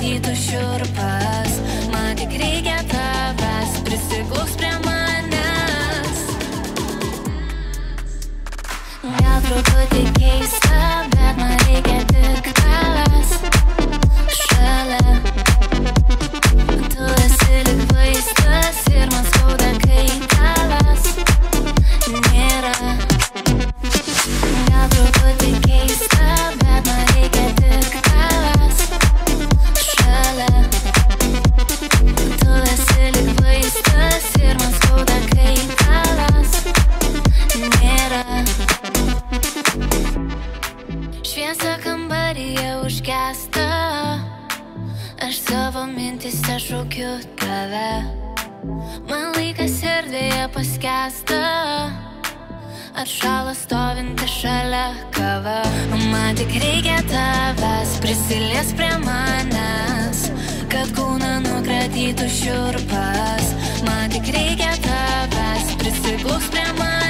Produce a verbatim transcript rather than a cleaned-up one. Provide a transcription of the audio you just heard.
nukratytų šiurpas. Man tik reikia tavęs, prisiglaus prie manęs. Gal truputį keista, bet man reikia tik tavęs šalia. Tu esi lyg vaistas ir man skauda, kai tavęs nėra. Gal truputį keista, bet man reikia tik tavęs šalia. Tu esi lyg vaistas ir man skauda, kai tavęs nėra. Šviesa kambaryje užgesta, aš savo mintise šaukiu tave. Man laikas erdvėje paskęsta, atšalo stovinti šalia kava. Man tik reikia tavęs, prisilies prie manęs, kad kūną nukratytų šiurpas. Man tik reikia tavęs, prisiglaus prie manęs.